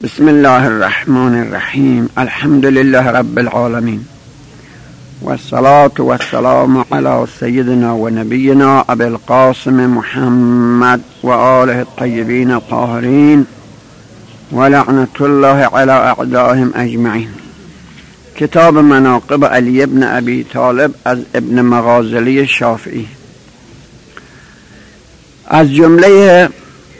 بسم الله الرحمن الرحیم. الحمد لله رب العالمین والصلاة والسلام على سيدنا ونبينا ابي القاسم محمد وآله الطيبين الطاهرين ولعنة الله على اعدائهم اجمعین. کتاب مناقب علی ابن ابی طالب از ابن مغازلی شافعی. از جمله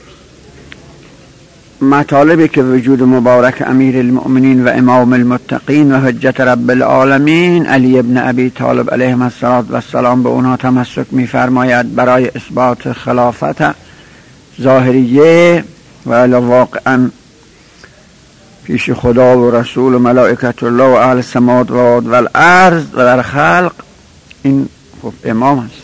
مطالبی که وجود مبارک امیر المؤمنین و امام المتقین و حجت رب العالمین علی ابن ابی طالب علیه السلام به اونها تمسک می‌فرماید برای اثبات خلافت ظاهریه و واقعا پیش خدا و رسول و ملائکت الله و اهل السماوات و الارض و در خلق، این خب امام است.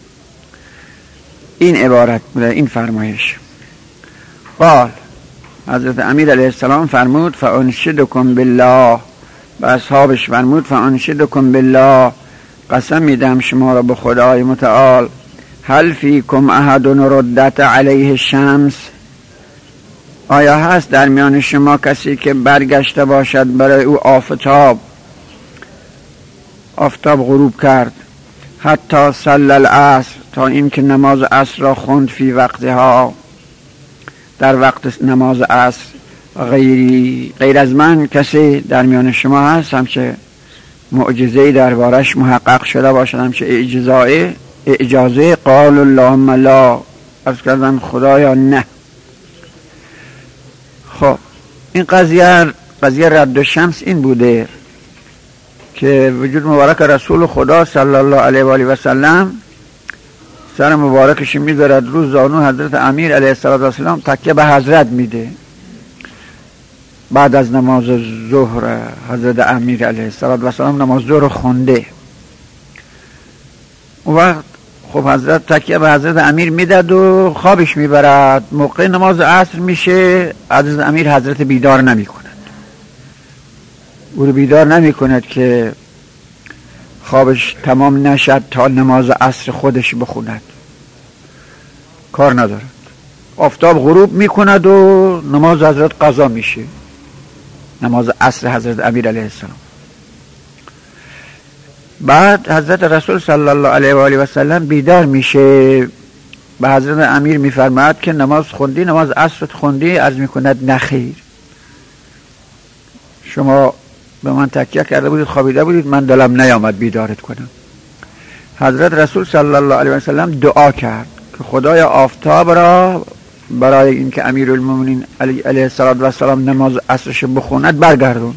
این عبارت بوده، این فرمایش. قال حضرت امیر علیه السلام فرمود فانشدکم بالله، به اصحابش فرمود فانشدکم بالله، قسم میدم شما را به خدای متعال، هل فیکم احد ردت علیه الشمس، آیا هست در میان شما کسی که برگشته باشد برای او آفتاب غروب کرد، حتی صلی العصر، تا این که نماز عصر را خوند فی وقتها، در وقت نماز عصر، غیر از من کسی در میان شما هست همچه معجزه‌ای دربارش محقق شده باشد، همچه اجازه؟ قال اللهم لا، عرض کردم خدایا نه. خب این قضیه رد و شمس این بوده که وجود مبارک رسول خدا صلی الله علیه و آله و سلم سر مبارکش میذارد روز زانو حضرت امیر علیه السلام، تکیه به حضرت میده. بعد از نماز ظهر حضرت امیر علیه السلام نماز ظهر خونده، اون وقت خب حضرت تکیه به حضرت امیر میداد و خوابش میبرد. موقع نماز عصر میشه، حضرت امیر حضرت بیدار نمی کند، او رو بیدار نمی کند که خوابش تمام نشد تا نماز عصر خودش بخوند، کار ندارد. آفتاب غروب میکند و نماز حضرت قضا میشه، نماز عصر حضرت امیر علیه السلام. بعد حضرت رسول صلی الله علیه و آله و سلم بیدار میشه، به حضرت امیر میفرماید که نماز خوندی، نماز عصر خوندی؟ عرض میکند نخیر، شما به من تکیه کرده بودید، خوابیده بودید، من دلم نیامد بیدارت کنم. حضرت رسول صلی الله علیه و سلم دعا کرد که خدای آفتاب را برای اینکه امیرالمومنین علیه السلام نماز عصرش بخوند برگردون.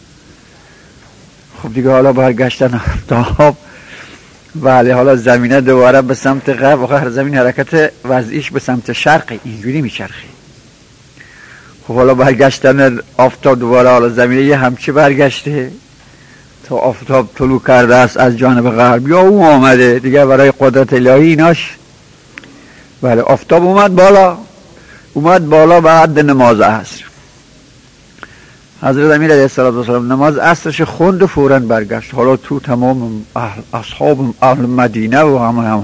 خب دیگه حالا برگشتن آفتاب، بله، حالا زمینه دوباره به سمت غرب، هر زمین حرکت وضعیش به سمت شرق اینجوری میچرخه. خب حالا برگشتن آفتاب دوباره، حالا زمینه یه همچی برگشته تا آفتاب طلوع کرده است از جانب غرب، یا او آمده دیگه برای قدرت الهی ایناش. بله، آفتاب اومد بالا بعد نماز عصر. حضرت امیر علیه السلام نماز عصرش خوند و فوراً برگشت. حالا تو تمام اصحاب اهل مدینه و همه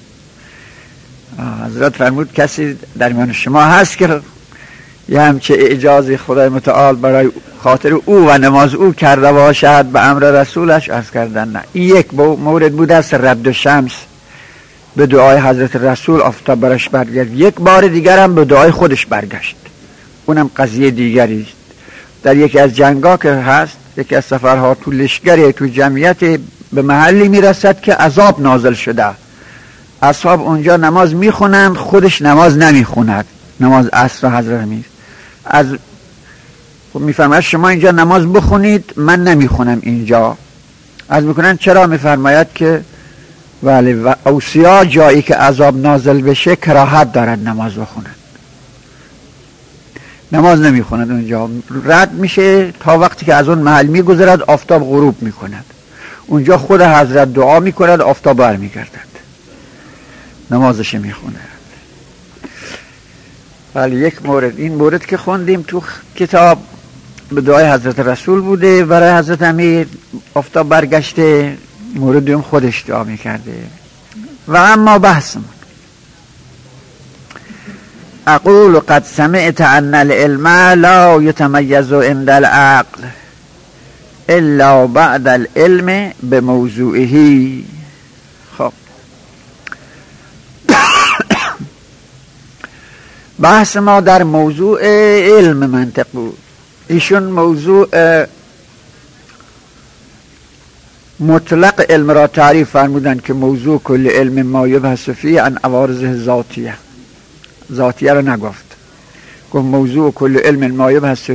حضرت فرمود کسی در میان شما هست که یه همچه اجازه خدای متعال برای خاطر او و نماز او کرده باشد به امر رسولش؟ عرض کردن نه. این یک مورد بود از رد شمس، به دعای حضرت رسول آفتاب برش برگشت. یک بار دیگر هم به دعای خودش برگشت، اونم قضیه دیگری است. در یکی از جنگا که هست، یکی از سفرها، تو لشگری، تو جمعیت به محلی میرسد که عذاب نازل شده، اصحاب اونجا نماز میخونند، خودش نماز نمیخوند، نماز عصر حضرت امیر از میفرماید شما اینجا نماز بخونید، من نمیخونم اینجا. از میکنن چرا؟ میفرماید که ولی و اوصیا جایی که عذاب نازل بشه کراهت دارد نماز بخونند، نماز نمیخوند اونجا، رد میشه تا وقتی که از اون محل میگذرد آفتاب غروب میکند، اونجا خود حضرت دعا میکند، آفتاب برمیگردد، نمازش میخوند. ولی یک مورد، این مورد که خوندیم تو کتاب به دعای حضرت رسول بوده برای حضرت امیر، آفتاب برگشته. مورد دوم خودش دعا میکرده. و اما بحثمون اقول قد سمعت ان العلم لا يتميز عند العقل الا بعد العلم بموضوعه. خب بحث ما در موضوع علم منطق بود. ایشون موضوع مطلق علم را تعریف فرمودند که موضوع کل علم ما یبحث فیه عن عوارض ذاتیه را نگفت، گفت موضوع کل علم ما یبحث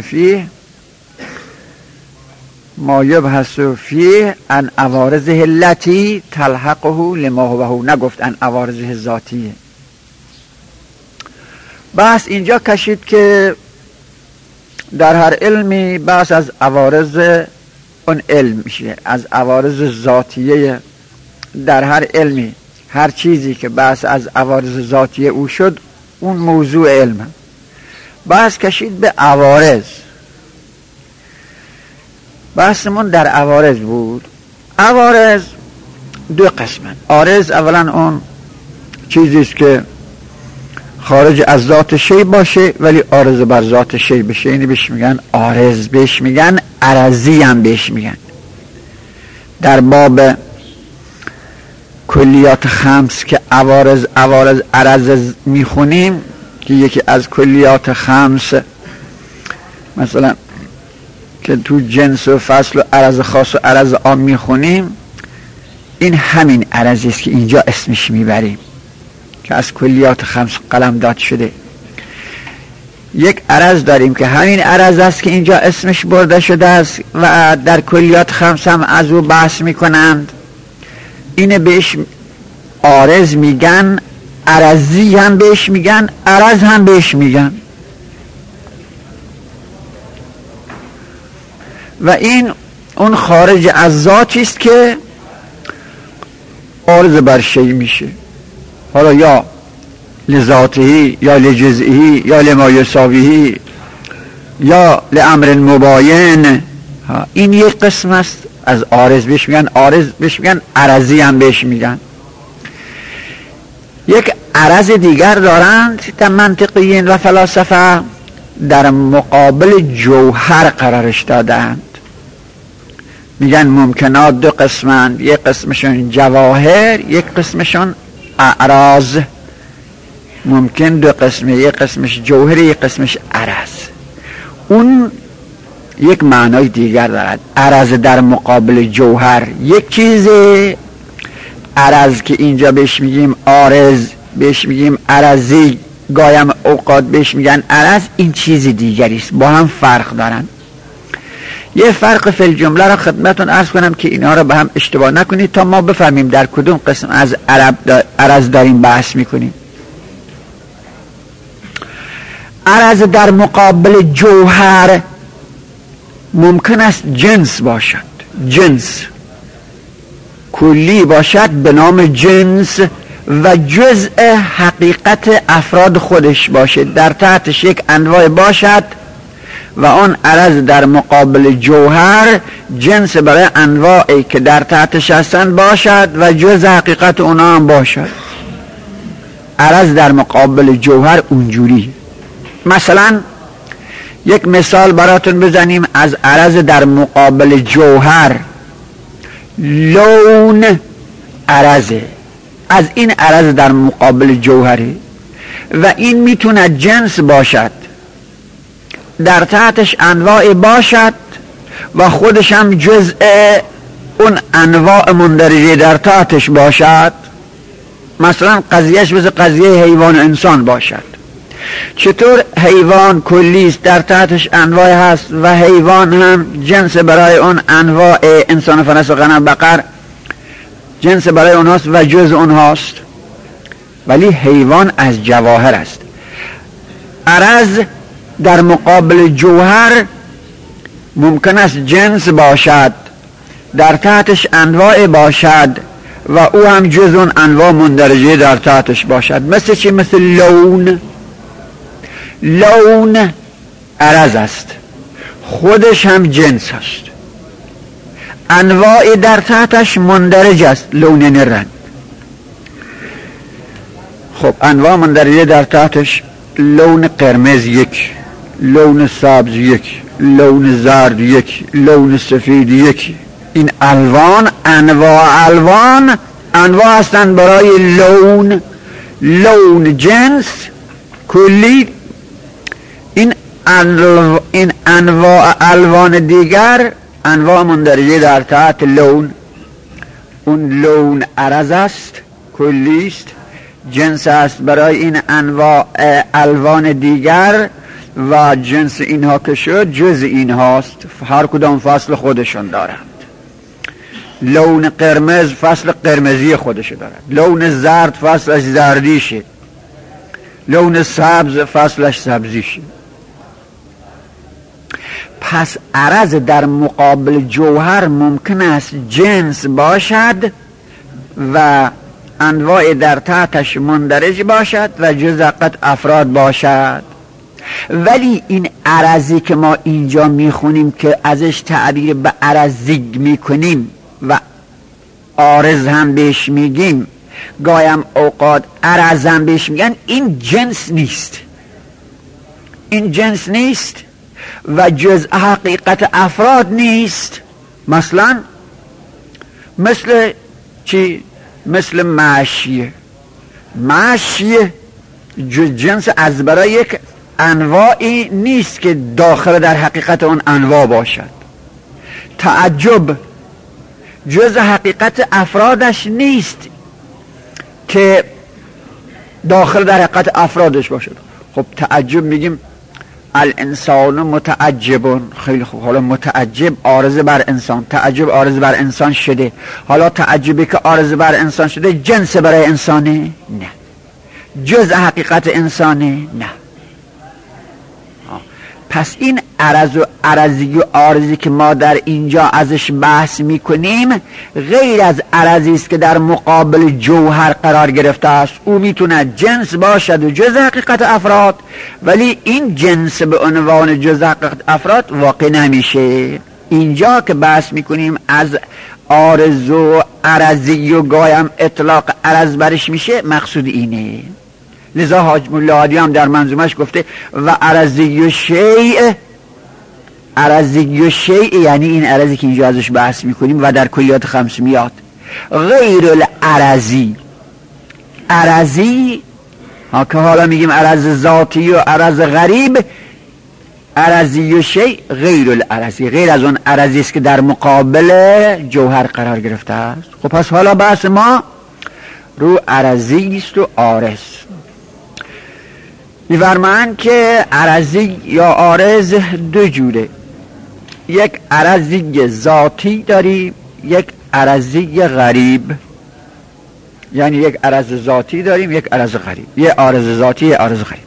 فیه عن عوارضه التي تلحقه لما هو، نگفت عن عوارضه ذاتیه. بحث اینجا کشید که در هر علمی بحث از عوارض اون علم میشه، از عوارض ذاتیه. در هر علمی هر چیزی که بحث از عوارض ذاتیه او شد اون موضوع علمه. بحث کشید به عوارض. بحثمون در عوارض بود. عوارض دو قسمه. عارض اولا اون چیزیست که خارج از ذات شی باشه ولی عارض بر ذات شی بشه، اینی بهش میگن عارض، بهش میگن عرضی هم بهش میگن. در باب کلیات خمس که عوارض عرض میخونیم که یکی از کلیات خمس مثلا که تو جنس و فصل و عرض خاص و عرض عام میخونیم، این همین عرضی است که اینجا اسمش میبریم که از کلیات خمس قلم داد شده. یک عرض داریم که همین عرض است که اینجا اسمش برده شده است و در کلیات خمس هم از او بحث میکنند. اینه بهش عارض میگن، عرضی هم بهش میگن، عرض هم بهش میگن. و این اون خارج از ذاتی است که عارض بر شی میشه، حالا یا لذاته یا لجزئی یا لما یساویه یا لامر مباین. این یک قسم است از عارض بهش میگن، عارض بهش میگن، عرضی هم بهش میگن. یک عرض دیگر دارند در منطقیین و فلاسفه در مقابل جوهر قرارش دادند. میگن ممکنات دو قسمند، یک قسمشون جواهر، یک قسمشون اعراض. ممکن دو قسمه، یک قسمش جوهر، یک قسمش عرض. اون یک معنای دیگر دارد. عرض در مقابل جوهر یک چیزه، عرض که اینجا بهش میگیم عارض، بهش میگیم عرضی، گایم اوقات بهش میگن عرض، این چیز دیگری است، با هم فرق دارن. یه فرق فی الجمله را خدمتون عرض کنم که اینا را به هم اشتباه نکنید تا ما بفهمیم در کدوم قسم از عرض داریم بحث میکنیم. عرض در مقابل جوهر ممکن است جنس باشد، جنس کلی باشد به نام جنس و جزء حقیقت افراد خودش باشد، در تحتش یک انواع باشد و آن عرض در مقابل جوهر جنس برای انواعی که در تحتش هستند باشد و جزء حقیقت اونا هم باشد. عرض در مقابل جوهر اونجوری. مثلا یک مثال براتون بزنیم از عرض در مقابل جوهر. لون عرضه، از این عرض در مقابل جوهره و این میتونه جنس باشد، در تحتش انواع باشد و خودش هم جزء اون انواع مندرجه در تحتش باشد. مثلا قضیهش مثل قضیه حیوان و انسان باشد. چطور حیوان کلیست، در تحتش انواع هست و حیوان هم جنس برای اون انواع، انسان، فرس و غنم، بقر جنس برای اونهاست و جز اونهاست، ولی حیوان از جواهر است. عرض در مقابل جوهر ممکن است جنس باشد، در تحتش انواع باشد و او هم جز اون انواع مندرجه در تحتش باشد. مثل چی؟ مثل لون. لون عرض است، خودش هم جنس است، انواع در تحتش مندرج است. لون رنگ، خب انواع مندرجه در تحتش لون قرمز یک، لون سبز یک، لون زرد یک، لون سفید یک. این الوان انواع هستند برای لون جنس کلی. این انواع الوان دیگر انواع مندرجه در تحت لون. اون لون عرض است، کلی است، جنس است برای این انواع الوان دیگر و جنس اینها که شد جز اینهاست، هر کدام فصل خودشون دارند. لون قرمز فصل قرمزی خودش دارد، لون زرد فصلش زردیشه، لون سبز فصلش سبزیشه. پس عرض در مقابل جوهر ممکن است جنس باشد و انواع در تحتش مندرج باشد و جزء افراد باشد، ولی این عرضی که ما اینجا میخونیم که ازش تعبیر به عرضی میکنیم و عارض هم بهش میگیم، گایم اوقات عرض هم بهش میگن، این جنس نیست، این جنس نیست و جزء حقیقت افراد نیست. مثلا مثل چی؟ مثل معشیه جنس از برای یک انواعی نیست که داخل در حقیقت اون انواع باشد. تعجب جز حقیقت افرادش نیست که داخل در حقیقت افرادش باشد. خب تعجب میگیم الانسان متعجبون، خیلی خوب، حالا متعجب عارض بر انسان، تعجب عارض بر انسان شده، حالا تعجبی که عارض بر انسان شده جنس برای انسانه؟ نه. جز حقیقت انسانه؟ نه. پس این عرض و عرضی و عارضی که ما در اینجا ازش بحث میکنیم غیر از عرضی است که در مقابل جوهر قرار گرفته است. او میتونه جنس باشد و جز حقیقت افراد، ولی این جنس به عنوان جز حقیقت افراد واقع نمیشه. اینجا که بحث میکنیم از عارض و عرضی و گایم اطلاق عرض برش میشه، مقصود اینه. لذا حاج مولا عادی هم در منظومش گفته و عرضی شیء یعنی این عرضی که اینجا ازش بحث میکنیم و در کلیات خمس میاد. غیر عرضی ها که حالا میگیم عرض ذاتی و عرض غریب، عرضی و شیء غیر العرضی، غیر از اون عرضی است که در مقابل جوهر قرار گرفته است. خب پس حالا بحث ما رو عرضی است و عارض. می‌فرمایند که عرضی یا عارض دو جوره، یک عرضی ذاتی داریم، یک عرضی غریب. یعنی یک عرض ذاتی داریم، یک عرض غریب، یک عارض ذاتی، یک عارض غریب.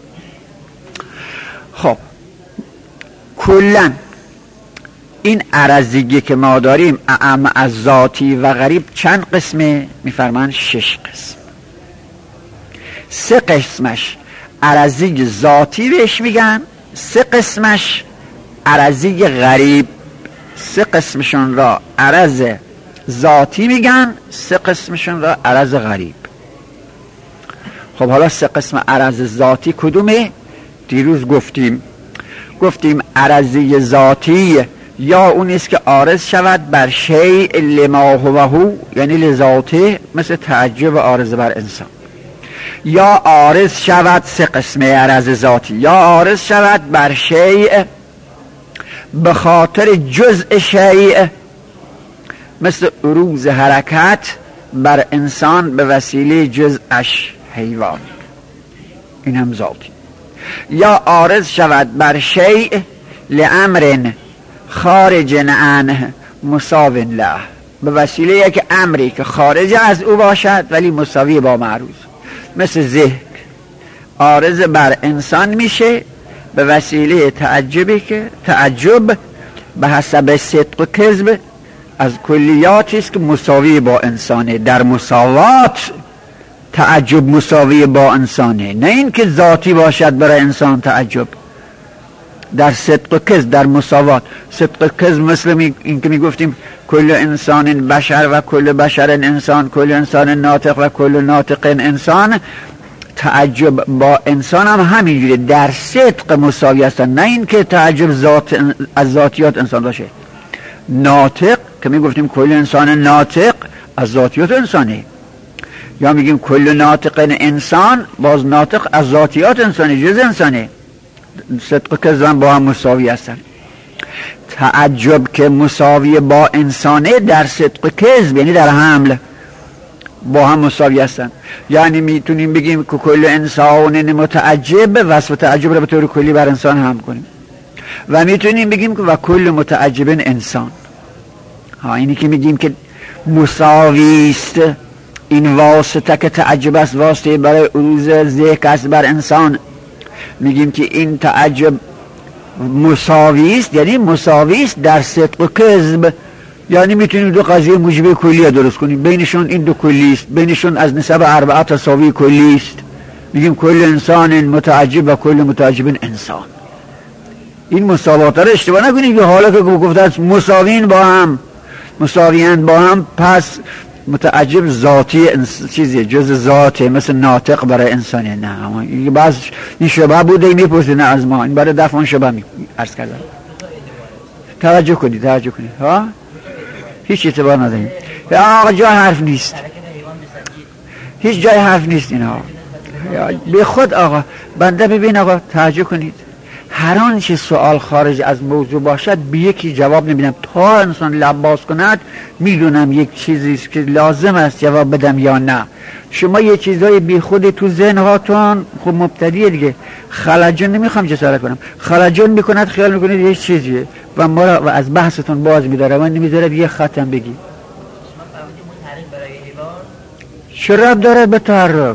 خب کلاً این عرضی که ما داریم اعم از ذاتی و غریب چند قسمه؟ می‌فرمایند 6 قسم. 3 قسمش عرضی ذاتی بهش میگن، 3 قسمش عرضی غریب. 3 قسمشون را عرض ذاتی میگن، 3 قسمشون را عرض غریب. خب حالا 3 قسم عرض ذاتی کدومه؟ دیروز گفتیم عرضی ذاتی یا اون است که عارض شود بر شیء لما هو یعنی لذاته، مثل تعجب عارض بر انسان، یا عارض شود 3 قسمه عرض ذاتی، یا عارض شود بر شیء به خاطر جزء شیء، مثل عروض حرکت بر انسان به وسیله جزءش حیوان، این هم ذاتی. یا عارض شود بر شیء لامر خارج عنه مساو له، به وسیله یک امری که خارج از او باشد ولی مساوی با معروض، مثل ذکر عارض بر انسان میشه به وسیله تعجبی که تعجب به حسب صدق و کذب از کلیاتی است که مساوی با انسانه. در مساوات تعجب مساوی با انسانه، نه این که ذاتی باشد برای انسان تعجب. در صدق و کذب، در مساوات. صدق و کذب مثل این که میگفتیم کل انسان بشر و کل بشر انسان، کل انسان ناطق و کل ناطق انسان. تعجب با انسان هم همینجوری در صدق مساوی هستن، نه این که تعجب از ذاتیات انسان باشه. ناطق که می گفتیم کل انسان ناطق از ذاتیات انسانه، یا میگیم کل ناطق انسان باز ناطق از ذاتیات انسانه، جز انسانه. صدق که زن با هم مساوی هستن. تعجب که مساوی با انسانه در صدق کذب، یعنی در حمل با هم مساوی هستن. یعنی میتونیم بگیم که کل انسان متعجب وصف تعجب رو به طور کلی بر انسان هم کنیم، و میتونیم بگیم که و کل متعجب انسان. اینی که میگیم که مساوی است، این واسطه که تعجب است واسطه برای عروض ذکر است بر انسان، میگیم که این تعجب مساوی است، یعنی مساوی است در صدق و کذب. یعنی میتونیم دو قضیه موجبه کلیه درست کنیم، بینشون این دو کلی است، بینشون از نسب 4 تساوی کلی است. میگیم کل انسان متعجب و کل متعجب انسان. این مساوات رو اشتباه نکنید که حالا که گفته مساوین با هم، مساویان با هم، پس متعجب ذاتی چیزی جز ذاته، مثل ناطق برای انسانه. نه، این بعض این شبه بوده میپرسه، نه از ما این برای دفع اون شبه عرض کردم. توجه کنید ها، هیچ اعتبار نداریم. آقا جای حرف نیست، هیچ جای حرف نیست اینا. به خود آقا بنده ببین آقا توجه کنید، هر آنچه سوال خارج از موضوع باشد به یکی جواب نمیدم تا انسان لب باز کند میدونم یک چیزی است که لازم است جواب بدم یا نه. شما یه چیزای بی خود تو ذهن هاتون، خب مبتدیه دیگه، خلجان نمیخوام جسارت کنم، خلجان میکند خیال میکنید یه چیزیه و ما را از بحثتون باز میداره و نمیذاره یه ختم بگی. چه ربط داره به تحرک؟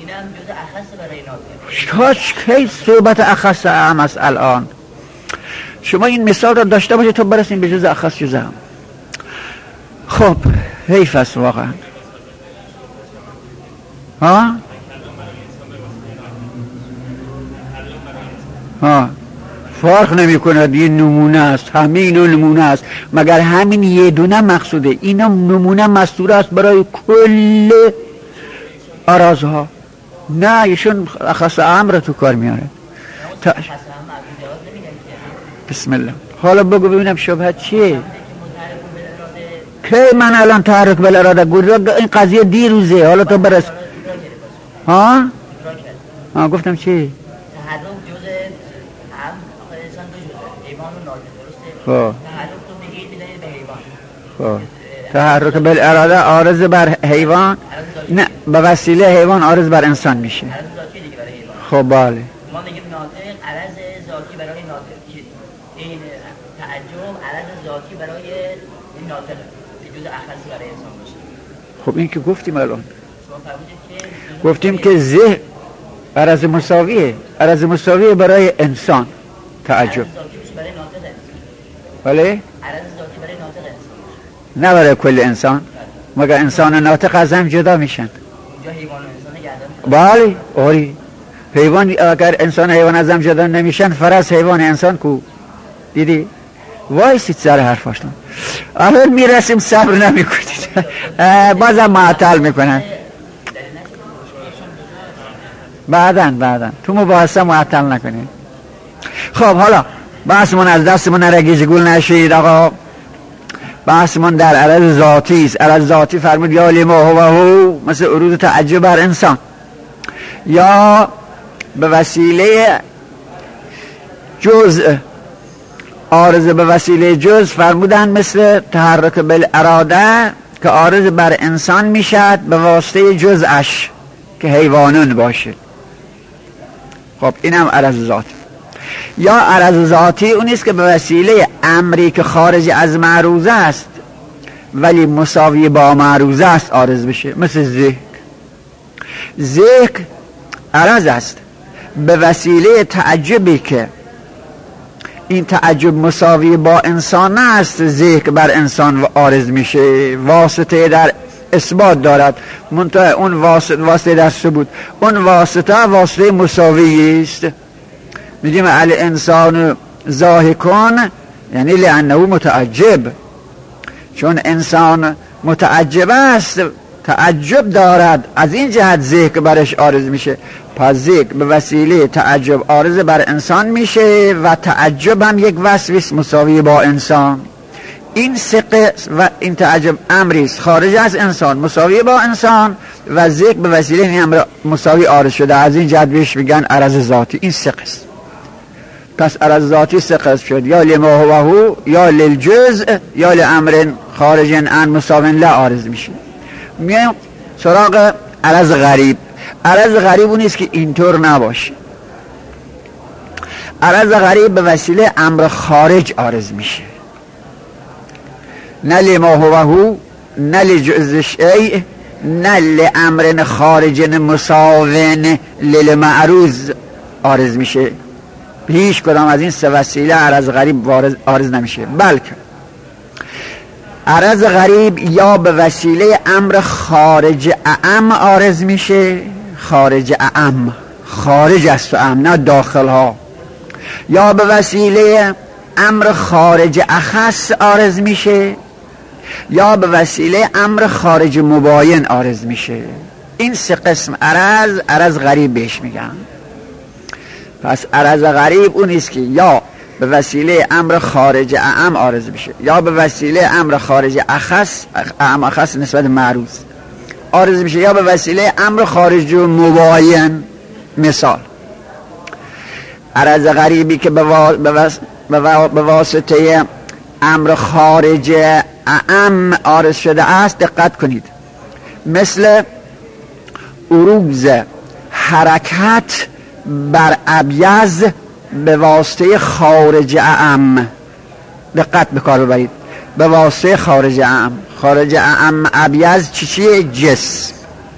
هاش کی صحبت اخص اعم است الان. شما این مثال را داشته باشید تا برسیم به جز اخص جز اعم. خب حیف است واقعا. فرق نمی کند، یه نمونه است، همین نمونه است، مگر همین یه دونه مقصوده. اینا نمونه مستوره است برای کل آرازها. نه ایشون اخص اعم را تو کار میاره. بسم الله. حالا بگو ببینم شبهت چیه؟ که من الان تحرک بالاراده گفتم این قضیه دیروزه، حالا تو برس. گفتم چی؟ تحرک بالاراده عارض بر حیوان، نه به وسیله حیوان عارض بر انسان میشه. خب بله، ما میگیم ناطق عرض ذاتی برای ناطق، این تعجب عرض ذاتی برای این ناطق که جز اخصی برای انسان باشه. خب این که گفتیم الان، گفتیم که ذهن عرض مساویه برای انسان. تعجب بله، عرض ذاتی برای ناطق انسان، نه برای کل انسان، مگر انسان ناطق از هم جدا میشن. اینجا حیوان و انسان گردن. بله آری، حیوان اگر انسان حیوان از هم جدا نمیشن، فرض حیوان انسان کو. دیدی؟ وایسید سر حرفاشون. الان میرسیم صبر نمیکنید. بازم معطل میکنن. بعدن تو مباحثه معطل نکنید. خب حالا بحثمون از دستمون نرگیز گول نشید آقا. بحثمون در عرض ذاتی است. عرض ذاتی فرمود یا لما هو مثل عروض تعجب بر انسان، یا به وسیله جزء عارض به وسیله جزء فرمودن مثل تحرک بالاراده که عارض بر انسان میشد به واسطه جزءش که حیوانون باشه. خب اینم عرض ذاتی. یا عرض ذاتی اون است که به وسیله امری که خارج از معروضه است ولی مساوی با معروضه است عارض بشه، مثل ذکر عرض است به وسیله تعجبی که این تعجب مساوی با انسان است، ذکر بر انسان عارض میشه. واسطه در اثبات دارد، منتها اون واسطه در ثبوت، اون واسطه مساوی است. میگیم الانسان ضاحکون یعنی لانه متعجب، چون انسان متعجب است، تعجب دارد، از این جهت ذکر برش عارض میشه. پس ذکر به وسیله تعجب عارض بر انسان میشه و تعجب هم یک وصفیست مساوی با انسان. این سه قسم و این تعجب امریست خارج از انسان مساوی با انسان و ذکر به وسیله این امر مساوی عارض شده، از این جهت بهش میگن عرض ذاتی. این سه قسم. پس عرض ذاتی سه قسم شد، یا لما هو هو، یا للجزء، یا لامر خارج عن مساو لا عارض میشه. میایم سراغ عرض غریب. عرض غریب اون نیست که اینطور نباشه. عرض غریب به وسیله امر خارج عارض میشه، نه لما هو هو، نه لجزء شیء، نه لامر خارج مساو للمعروض عارض میشه. هیچ کدام از این سه وسیله عرض غریب عارض نمیشه، بلکه عرض غریب یا به وسیله امر خارج اعم عارض میشه، خارج اعم، خارج از اعم نه داخل ها، یا به وسیله امر خارج اخص عارض میشه، یا به وسیله امر خارج مباین عارض میشه. این سه قسم عرض غریب بهش میگن. پس عرض غریب اون است که یا به وسیله امر خارج اعم عارض میشه، یا به وسیله امر خارج اخص، اعم اخص نسبت معروض عارض میشه، یا به وسیله امر خارج مباین. مثال عرض غریبی که به واسطه امر خارج اعم عارض شده است، دقت کنید، مثل عروض حرکت بر ابیض به واسطه خارج اعم. دقت به کار ببرید، به واسطه خارج اعم. خارج اعم ابیض چیه؟ جسم.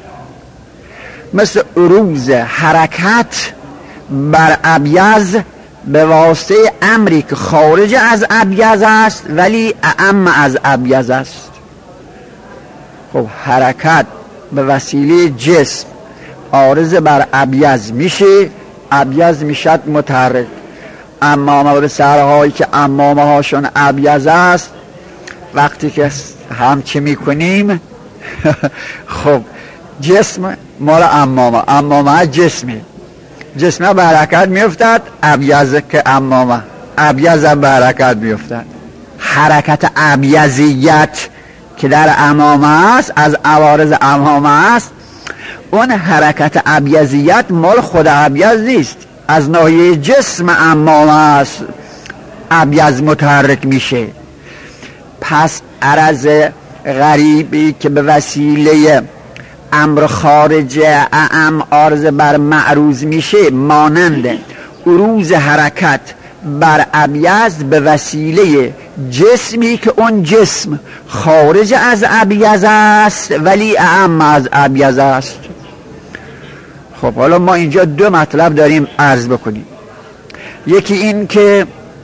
مثل عروض حرکت بر ابیض به واسطه امری که خارج از ابیض است ولی اعم از ابیض است. خب حرکت به وسیله جسم عارض بر ابیض میشه، ابیض میشد متحرک. اما مورد سرهایی که امامه هاشون ابیض است، وقتی که همچه میکنیم خب جسم مال امامه جسم به حرکت میفتد، ابیض که امامه ابیض به حرکت میفتد. حرکت ابیضیت که در امامه است، از عوارض امامه است، اون حرکت ابیضیت مال خود ابیض نیست، از ناحیه جسم امامه است ابیض متحرک میشه. پس عرض غریبی که به وسیله امر خارج اعم عارض بر معروض میشه، مانند عروض حرکت بر ابیض به وسیله جسمی که اون جسم خارج از ابیض است ولی اعم از ابیض است. خب حالا ما اینجا دو مطلب داریم عرض بکنیم. یکی این که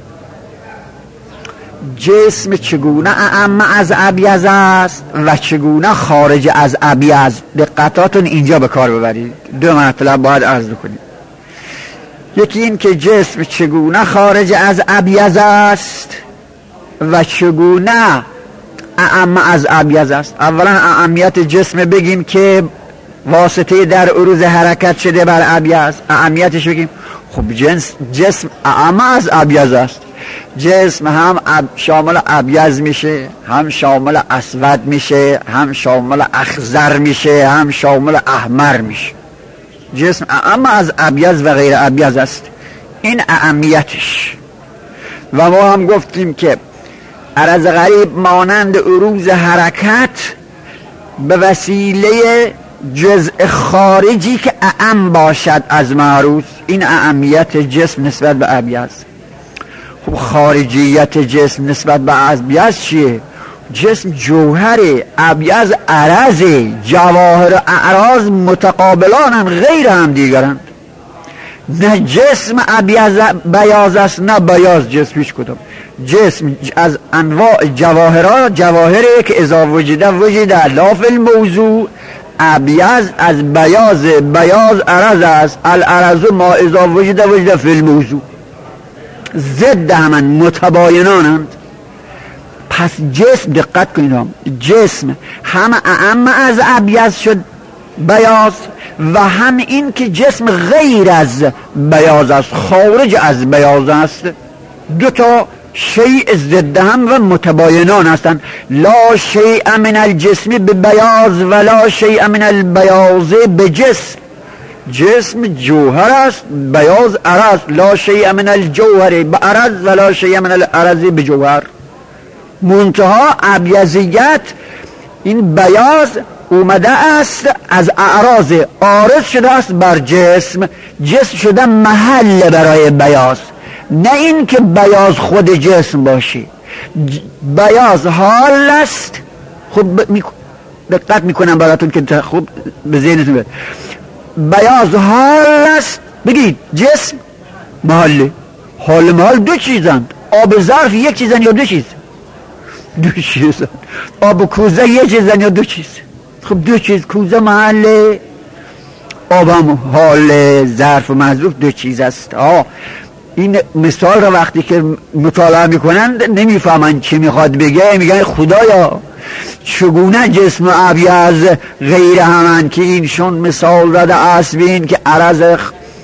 جسم چگونه اعم از ابیض است و چگونه خارج از ابیض. دقتاتون اینجا به کار ببرید، دو مطلب باید عرض بکنیم. یکی این که جسم چگونه خارج از ابیض است و چگونه اعم از ابیض است. اولا اعمیت جسم بگیم که واسطه در عروض حرکت شده بر ابیض، اعمیتش بگیم. خب جسم اعم از ابیض است. جسم هم شامل ابیض میشه، هم شامل اسود میشه، هم شامل اخضر میشه، هم شامل احمر میشه. جسم اعم از ابیض و غیر ابیض است. این اعمیتش. و ما هم گفتیم که عرض غریب مانند عروض حرکت به وسیله جزء خارجی که اعم باشد از معروض. این اعمیت جسم نسبت به ابیض. خب خارجیت جسم نسبت به ابیض چیه؟ جسم جوهر، ابیض عرض، جواهر اعراض متقابلان غیر هم دیگرند. نه جسم ابیض بیاض است نه بیاض جسم هیچ کدوم. جسم از انواع جواهری که اذا وجده لا فی الموضوع. ابیض از بیاض عرض است. العرض ما اذا وجده فی الموضوع. ضد همن، متباینانند. پس جسم، دقت کنید، جسم هم اعم از ابیض شد بیاض و هم این که جسم غیر از بیاض است، خارج از بیاض است. دو تا شیء ضد هم و متباینان هستند. لا شیء من الجسم ببیاض ولا شیء من البیاض بجسم. جسم جوهر است، بیاض عرض. لا شیء من الجوهر بعرض ولا شیء من العرض بجوهر. منتها ابیضیت، این بیاض اومده است از اعراض، عارض شده است بر جسم، جسم شده محل برای بیاض، نه این که بیاض خود جسم باشی. بیاض حال است. خب دقت میکنم براتون که خوب به ذهنتون بیاد. بیاض حال است، بگید جسم محله. حال محل دو چیزند. آب ظرف یک چیزن یا دو چیز؟ دو چیزن. آب کوزه یک چیزن یا دو چیز؟ خب دو چیز. کوزه محله، آب هم حال، ظرف و مظروف دو چیز است. این مثال رو وقتی که مطالعه میکنن نمیفهمن چی میخواد بگه، میگن خدایا چگونه جسم ابیض غیر همن که اینشون مثال داده است بین که عرض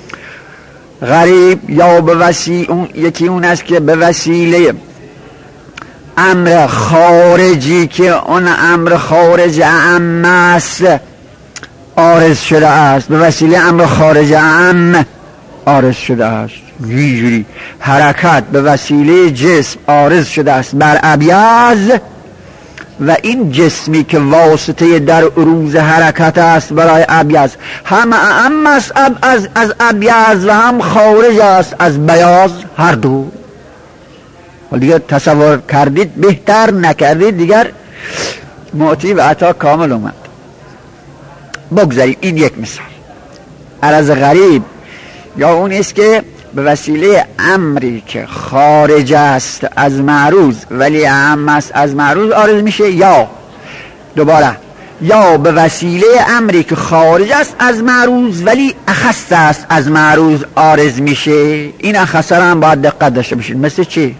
غریب یا به وسیله، یکی اون است که به وسیله امر خارجی که اون امر خارج عام است عارض شده است، به وسیله امر خارج عام عارض شده است. اینجوری حرکت به وسیله جسم عارض شده است بر ابیض، و این جسمی که واسطه در عروض حرکت است برای ابیض هم اعم است از ابیض و هم خارج است از بیاض، هر دو. حالا دیگر تصور کردید بهتر، نکردید دیگر معطی و عطا کامل اومد. بگذاریم این یک مثال. عرض غریب یا اون است که به وسیله امری که خارج است از معروض ولی اعم است از معروض عارض میشه، یا دوباره یا به وسیله امری که خارج است از معروض ولی اخص است از معروض عارض میشه. این اخص را هم باید دقت داشته باشید. مثل چی؟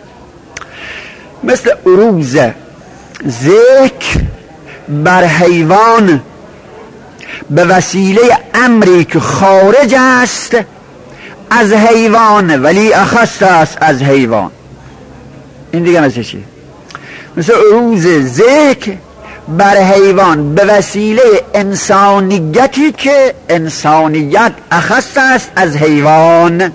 مثل عروض ذکر بر حیوان به وسیله امری که خارج است از حیوان ولی اخص است از حیوان. این دیگه مثل چی؟ مثل عروض ذکر بر حیوان به وسیله انسانیتی که انسانیت اخص است از حیوان.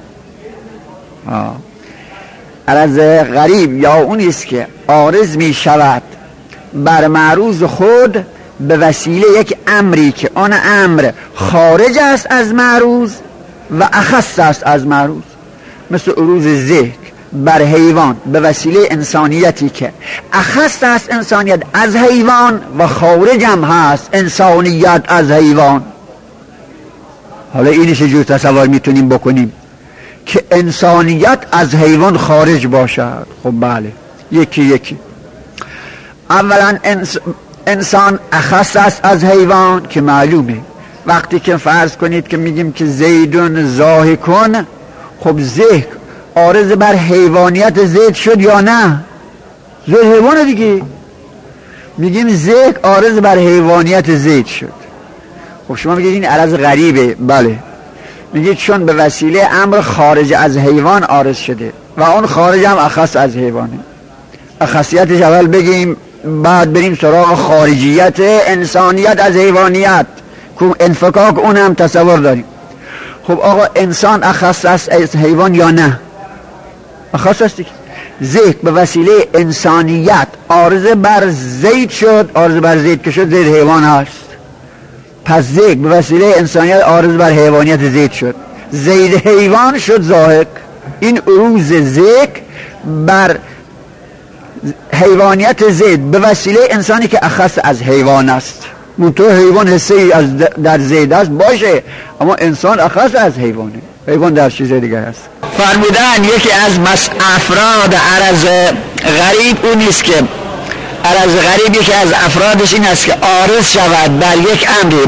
عرض غریب یا اون است که عارض می شود بر معروض خود به وسیله یک امری که آن امر خارج است از معروض و اخص است از معروض. مثل عروض ذکر بر حیوان به وسیله انسانیتی که اخص است انسانیت از حیوان و خارج هم هست انسانیت از حیوان. حالا اینی چجور تصور میتونیم بکنیم که انسانیت از حیوان خارج باشد؟ خب بله، یکی اولا انسان اخص است از حیوان که معلومه. وقتی که فرض کنید که میگیم که زیدون ضاحکون، خب ذکر عارض بر حیوانیت زید شد یا نه؟ زید حیوانه دیگه. میگیم ذکر عارض بر حیوانیت زید شد. خب شما میگید این عرض غریبه. بله، میگید چون به وسیله امر خارج از حیوان عارض شده و اون خارج هم اخص از حیوانه. اخصیتش اول بگیم بعد بریم سراغ خارجیت انسانیت از حیوانیت که انفکاک اون هم تصور داریم. خب آقا انسان اخص است از حیوان یا نه؟ اخص است دیگه. ذکر به وسیله انسانیت عارض بر زید شد، عارض بر زید که شد زید حیوان هست. پس ذکر به وسیله انسانیت عارض بر حیوانیت زید شد، زید حیوان شد ضاحک. این عروض ذکر بر حیوانیت زید به وسیله انسانی که اخص از حیوان است. منطقه حیوان حصه ای از در زید است باشه، اما انسان اخص از حیوانه. حیوان در چیز دیگه است. فرمودن یکی از افراد عرض غریب اون نیست که عرض غریب یکی از افرادش این است که عارض شود بر یک امر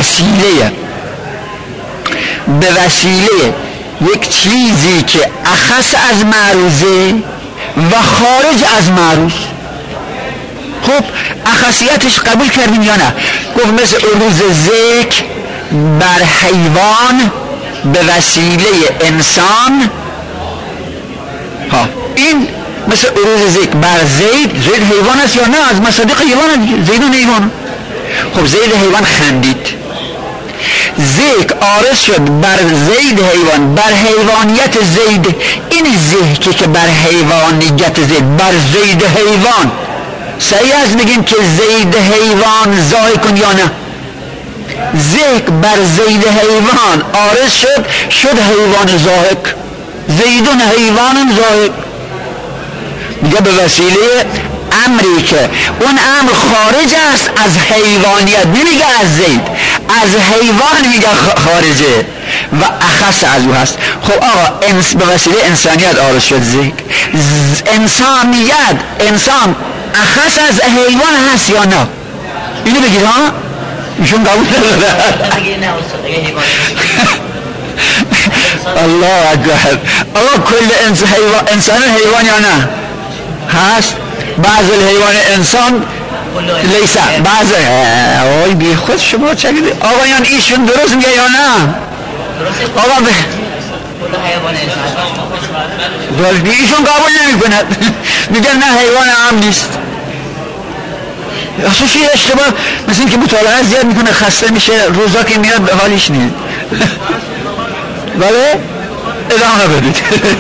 به وسیله یک چیزی که اخص از معروضه و خارج از معروض. خب اخصیتش قبول کردیم یا نه؟ گفت مثل عروض ذکر بر حیوان به وسیله انسان. این مثل عروض ذکر بر زید حیوان است یا نه؟ از مصادیق حیوان، زیدون حیوان. خب زید حیوان خندید، ذکر عارض شد بر زید حیوان، بر حیوانیت زید. این ذکر که بر حیوانیت زید، بر زید حیوان، صحیح است بگیم که زید حیوان ضاحک کن یا نه؟ ذکر بر زید حیوان عارض شد حیوان ضاحک، زیدون حیوان ضاحک. میگه به وسیله امری که اون امر خارج است از حیوانیت، نمیگه از زید، از حیوان میگه خارجه و اخص از او هست. خب آقا به وسیله انسانیت عارض شد ذکر، انسانیت، انسان اخص از حیوان هست یا نه؟ اینو بگید ها، ایشون قبول نداره. الله اکبر. آقا کل انسان حیوان یا نه؟ هست. بعض الحیوان انسان لیسا، بعض آقای بی خود شما چگید آقایان ایشون درست میگه یا نه؟ آقا به ایشون قبول نمی کند، میگه نه حیوان هم نیست. اصلا چیه اشتباه، مثل این که مطالعه زیاد میکنه خسته میشه، روزا که میاد به حالیش نیست. بله؟ ادامه بدید.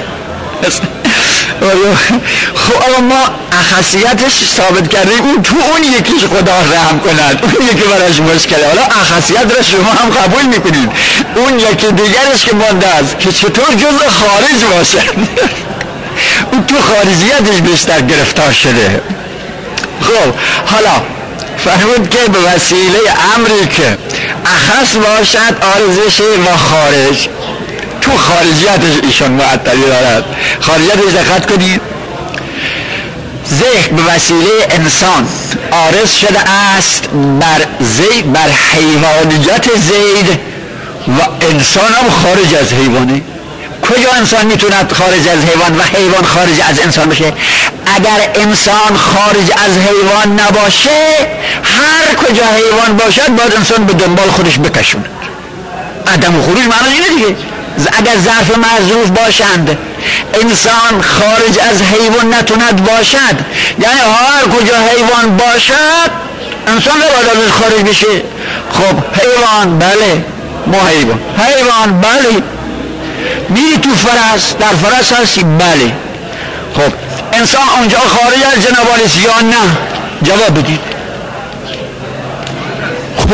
خب اما ما اخصیتش ثابت کردیم، اون تو اون یکیش خدا رحم کند، اون یکی براش مشکله. حالا اخصیت را شما هم قبول میکنید، اون یکی دیگرش که مانده است که چطور جزء خارج باشد. اون تو خارجیتش بیشتر گرفتار شده. خب حالا فرمود که به وسیله امری که اخص باشد عارضشه و خارج، تو خارجیتش ایشان معطلی دارد. خارجیتش دقت کنید، ذکر به وسیله انسان عارض شده است بر زید، بر حیوانیت زید و انسان هم خارج از حیوانه. کجا انسان میتوند خارج از حیوان و حیوان خارج از انسان باشه؟ اگر انسان خارج از حیوان نباشه، هر کجا حیوان باشد باید انسان به دنبال خودش بکشوند. عدم خروج معنی اینه دیگه. اگر ظرف محذوف باشند، انسان خارج از حیوان نتوند باشد، یعنی هر کجا حیوان باشد انسان نباید ازش خارج بشه. خب حیوان بله، ما حیوان بله، میری تو فرس، در فرس هستی بله. خب انسان اونجا خارج از جناب عالیست یا نه؟ جواب بدید. خب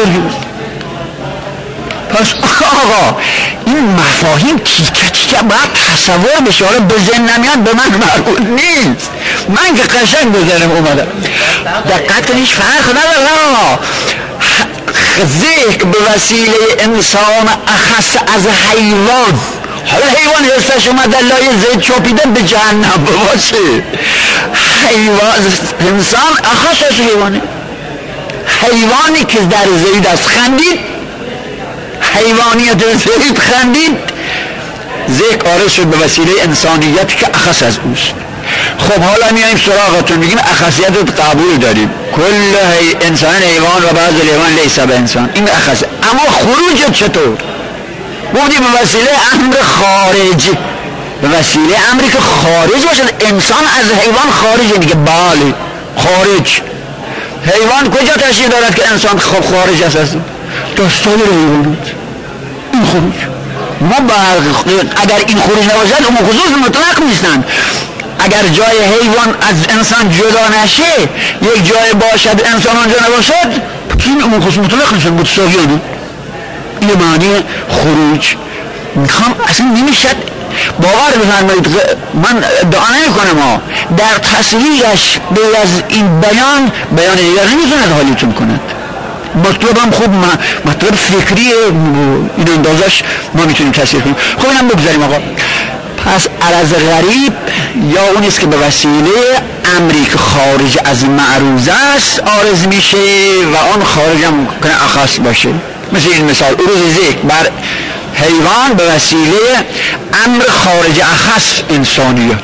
پس آقا این مفاهیم تیکه باید تصور بشه. حالا به ذهن نمیاد به من مربوط نیست، من که قشنگ به ذهنم اومدم. دقت کنید فرق نداره. ذکر به وسیله انسان اخص از حیوان. حالا حیوان حسش اومده لای زید چوپیدن به جهنم باشه. حیوان انسان اخص از حیوانه. حیوانی که در زید است خندید، حیوانیت زید خندید، ذکر عارض شد به وسیله انسانیت که اخص از اوست. خب حالا میاییم سراغتون، میگیم اخصیت قبول داریم، کل انسان حیوان و بعض حیوان لیس به انسان، این اخص. اما خروج چطور؟ بودی به وسیله امر خارجی، به وسیله امری که خارج باشد. انسان از حیوان خارجه دیگه. بله خارج. حیوان کجا تشریح دارد که انسان خارج است؟ دستای حیوانات. این خروج ما اگر این خروج نباشد اون خصوص مطلق نیستند. اگر جای حیوان از انسان جدا نشه، یک جای باشد انسان آنجا نباشد، این اون خصوص مطلق نیستند، متساویانه. این معنی خروج. میخوام اصلا نمیشد باور بفرمایید، من ادعا نمی کنم در تصویرش به از این بیان دیگر نمیتوند حالیتون کند. مطلبم خوب مطلب فکریه، این اندازش ما میتونیم تصویر کنیم. خب اینم بگذاریم آقا. پس عرض غریب یا اونیست که به وسیله امری که خارج از معروض است عارض میشه و آن خارج هم کنه اخص باشه. مثل این مثال عروض ذکر بر حیوان به وسیله امر خارج اخص انسانیت.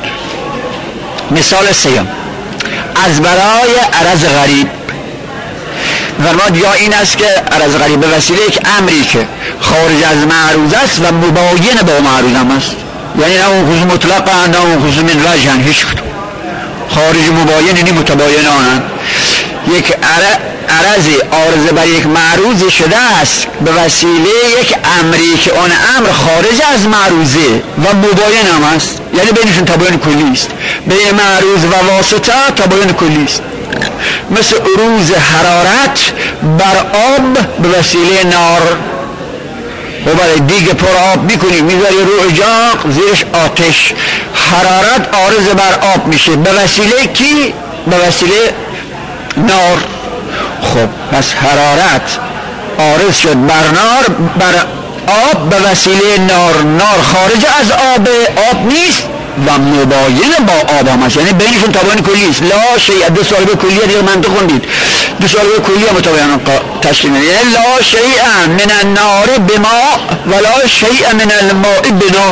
مثال سیام از برای عرض غریب، فرماد یا این است که عرض غریب به وسیله یک امری که خارج از معروض است و مباین با معروض هم است، یعنی نه اون خصوص مطلقا نه اون خصوص من وجهن، هیچ خارج مباین یعنی متباین آنند. یک عرضی عارضه بر یک معروضی شده است به وسیله یک امری که آن امر خارج از معروضه و مباین هم است، یعنی بینشون تباین کلی است. بین معروض و واسطه تباین کلی است، مثل عروض حرارت بر آب به وسیله نار. و برای دیگه پر آب میکنی میذاری رو اجاق زیرش آتش، حرارت عارض بر آب میشه به وسیله کی؟ به وسیله نار. خب پس حرارت عارض شد بر نار، بر آب به وسیله نار. نار خارج از آب نیست و مباین با آب هم هست، یعنی بینشون تباین کلی است. لا شیء، دو سالبه کلیه دیگه منطق خوندید، دو سالبه کلیه متباین تشکیل میده، یعنی لا شیء من النار بماء ولا شیء من الماء بنار.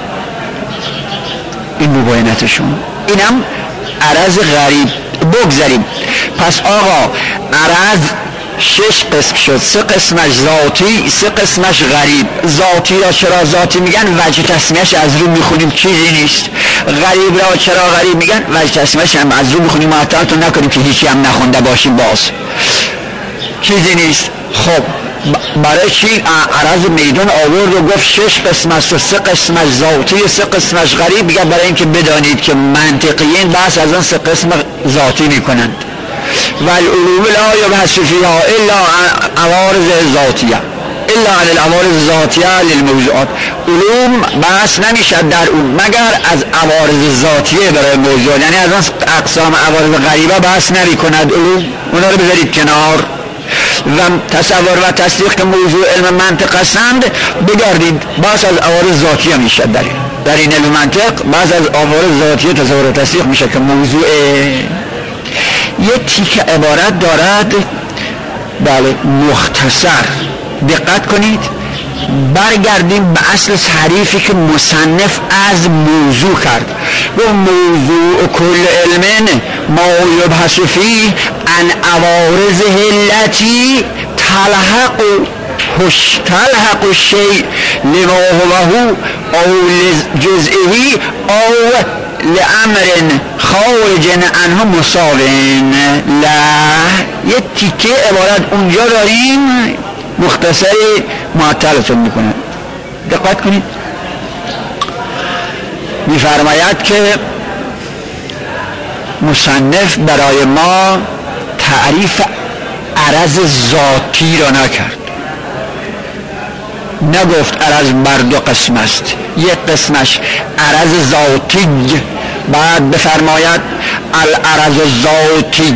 این مباینتشون. اینم عرض غریب. بگذاریم پس آقا عرض 6 قسم شد، 3 قسمش ذاتی، 3 قسمش غریب. ذاتی را چرا ذاتی میگن؟ وجه تسمیهش از رو میخونیم چیزی نیست. غریب را چرا غریب میگن؟ وجه تسمیهش هم از رو میخونیم، معطلتون نکنیم که هیچی هم نخونده باشیم، باز چیزی نیست. خب برای چی عرض میدون آورد و گفت 6 قسم است و 3 قسمش ذاتی و 3 قسمش غریب؟ میگه برای اینکه بدانید که منطقیین بحث از اون 3 قسم ذاتی میکنند. والعلوم لا یبحث فیها الا عوارض ذاتیه، الا عن العوارض ذاتیه للموضوعات. علوم بحث نمیشد در اون مگر از عوارض ذاتیه برای موضوع، یعنی از اون اقسام عوارض غریبه بحث نمی کند علوم، اونا رو بذارید کنار. و تصور و تصدیق که موضوع علم منطق هستند بگردید، بحث از عوارض ذاتیه میشد در این علم منطق، بحث از عوارض ذاتیه تصور و تصدیق میشه که موضوع یه تیک عبارت دارد. بله مختصر دقت کنید، برگردیم به اصل تعریفی که مصنف از موضوع کرد. و موضوع کل علم ما یبحث فیه عن عوارضه التي تلحق الشیء لما هو او لجزئه او لامر خارج عنه مساوین. لا یه تیکه عبارت اونجا داریم مختصری معطلتون میکنه. دقت کنید، میفرماید که مصنف برای ما تعریف عرض ذاتی را نکرد، نگفت عرض بر 2 قسم است، یک قسمش عرض ذاتی، بعد بفرماید العرض ذاتی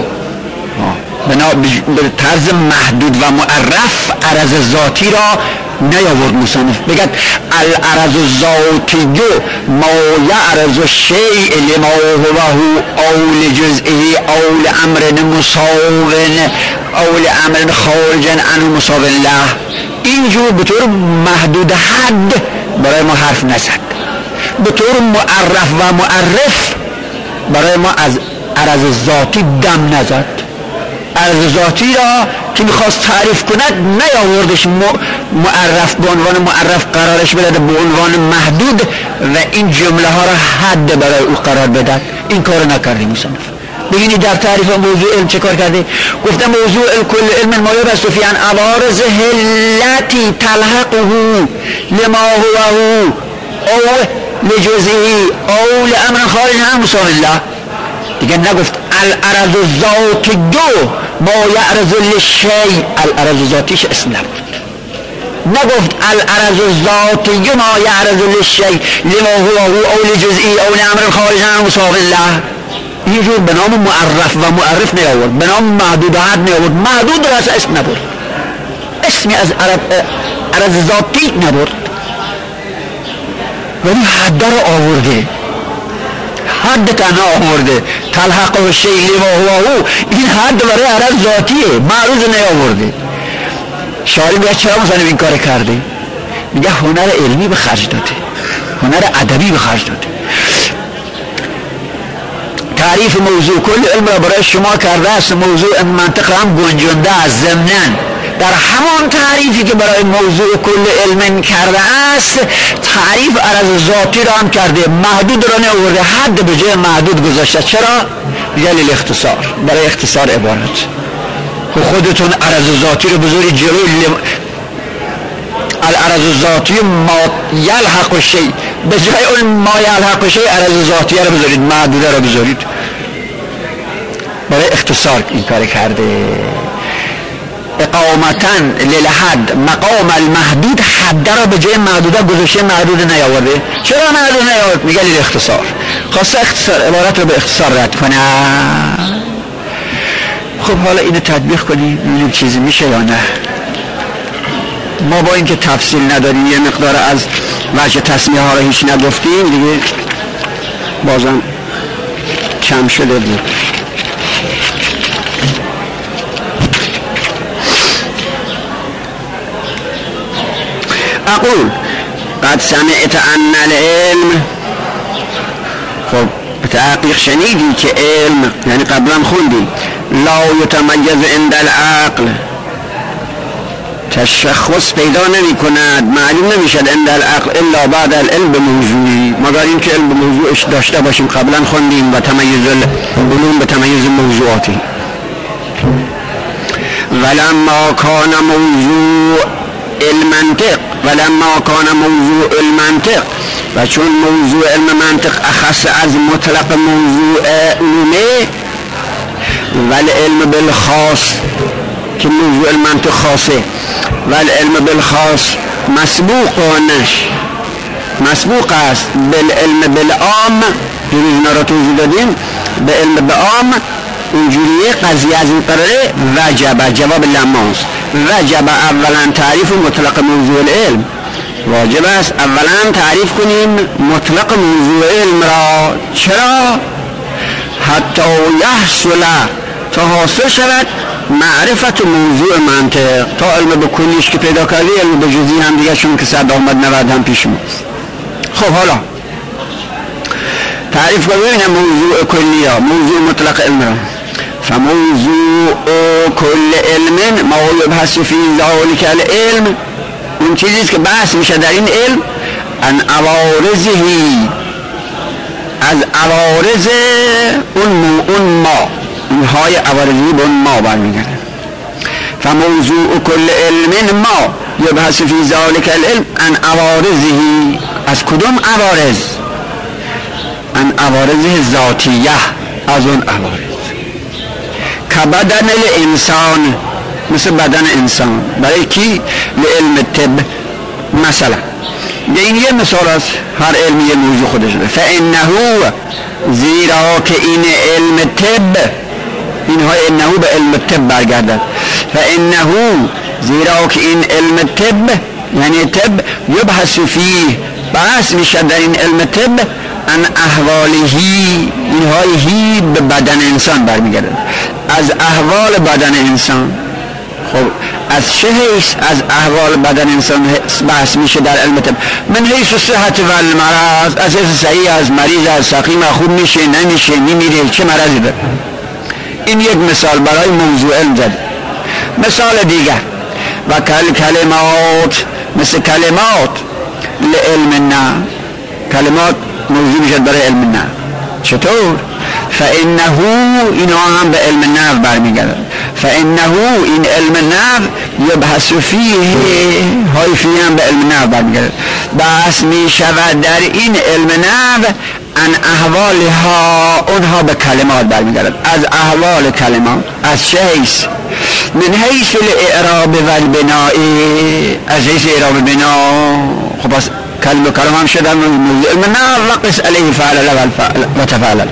به طرز محدود و معرف عرض ذاتی را نیاورد مصنف. بگد العرض ذاتی ما یعرض الشیء لما هو او لجزئه او لامر مساو او لامر خارج عنه مساو له. اینجور به طور محدود حد برای ما حرف نزد، به طور معرف و معرف برای ما از عرض ذاتی دم نزد. عرض ذاتی را که میخواست تعریف کند نیاوردش معرف به عنوان معرف قرارش بده، به عنوان محدود و این جمله ها را حد برای او قرار بدد. این کار نکردیم مصنف. ببینید در تعریف موضوع علم چه کار کرده؟ گفته موضوع کل علم ما یبحث فیه عن عوارضه التي تلحقه لما هو او لجزئه او لامر خارج عنه مساو له. دیگه نگفت العرض ذاتی ما یعرض للشیء، العرض ذاتیش اسم نبود. نگفت العرض ذاتی ما یعرض للشیء لما هو او لجزئی او لامر خارج عنه مساو له. اینجور به نام معرف و معرف نیاورد، به نام محدودات نیاورد. محدود را اسم نبرد، اسمی از عرض ذاتی نبرد، ولی حد را آورده، حد تنها آورده. تلحق الشیء لما هو، این حد برای عرض ذاتیه، معروض نیاورده. شاعر میگه چرا مثلا این کار کرده؟ میگه هنر علمی به خرج داده، هنر ادبی به خرج داده. تعریف موضوع کل علم را برای شما کرده است. موضوع منطق هم گنجنده است. ضمناً در همان تعریفی که برای موضوع کل علم کرده است تعریف عرض ذاتی را هم کرده، محدود را نورده، حد به جای محدود گذاشته. چرا؟ دلیل اختصار، برای اختصار عبارت. خودتون عرض ذاتی رو بذاری جلوی العرض ذاتی ما یلحق الشیء، به جای اون ما یلحق الشیء عرض ذاتی رو بذارید، محدوده رو بذارید. برای اختصار این کار کرده. اقامتن للحد مقام المحدود، حد را به جای محدوده گذاشته، محدود نیاورده. چرا محدود نیاورد؟ میگه لیل اختصار، خواسته اختصار عبارت رو به اختصار رد کنه. خب حالا اینو تطبیق کنیم ببینیم چیزی میشه یا نه. ما با اینکه تفصیل نداریم یه مقدار از وجه تسمیه ها رو هیچ نگفتیم دیگه، بازم کم شده بود. اقول قد سمعت ان العلم، خب تحقیق شنیدی که علم یعنی قبلا خوندی لا یتمیز عند العقل، تشخص پیدا نمی کند، معلوم نمی شد عند العقل الا بعد العلم به موضوعی، مگر این که علم به موضوعش داشته باشیم. قبلا خوندیم و تمیز العلوم به تمیز موضوعاتی. ولما کان موضوع المنطق، ولما کان موضوع المنطق، و چون موضوع علم منطق اخص از مطلق موضوع علومه، والعلم بالخاص که موضوع المنطق خاصه، والعلم بالخاص مسبوق است بالعلم بالعام. دیروز را توضیح دادیم، به علم بالعام اینجوریه قضیه از این قراره. وجب، جواب لماس، وجب اولا تعریف مطلق موضوع العلم، واجب است اولا تعریف کنیم مطلق موضوع علم را. چرا؟ حتی یحصل، تا حاصل شود معرفت موضوع منطق، تا علم به کلیش که پیدا کردی علم به جزئی هم دیگه چون که 100 آمد 90 هم پیش میاد. خب حالا تعریف کنیم موضوع کلی ها، موضوع مطلق علم را. فموضوع کل علم ما یبحث فی ذلک العلم، اون چیزیست که بحث میشه در این علم، ان عوارضهی، از عوارض اون ما، اونهای عوارضی به اون ما برمیگرده. فموضوع کل علم ما یبحث فی ذلک العلم ان عوارضهی، از کدوم عوارض؟ ان عوارض ذاتیه، از اون عوارض. که بدن الانسان، مثل بدن انسان. برای کی؟ لعلم طب مثلا. این یه مثال است، هر علمی یه موضوع خودش داره. فانه، زیرا که این علم طب، اینها انه به علم طب برگردد. فانه، زیرا که این علم طب یعنی طب، یبحث فیه، بحث میشه در این علم طب، ان احوالهی، اینهای هی به بدن انسان برمیگردد، از احوال بدن انسان. خب از چه حیث از احوال بدن انسان بحث میشه در علم طب؟ من حیث صحت و المرض، از حیث صحیح، از مریض، از سقیم، خوب میشه نمیشه، میمیره، چه مرضی داره. این یک مثال برای موضوع علم زد. مثال دیگر، و کلمات، مثل کلمات لعلم نه، کلمات موضوع میشه برای علم نه. چطور؟ فانه، اینا هم به علم نحو برمیگردن. فانه، این علم نحو، یبحث فیه، های فیه هم به علم نحو برمیگردن، بحث میشود در این علم نحو ان احوالها، اونها به کلمات برمیگردن، از احوال کلمات. از چه حیث؟ من حیث الاعراب و البناء، از حیث اعراب بنا. خب بس کلمه کلمه هم شدن موضوع علم نحو، وقس علیه فعلل و تفعلل.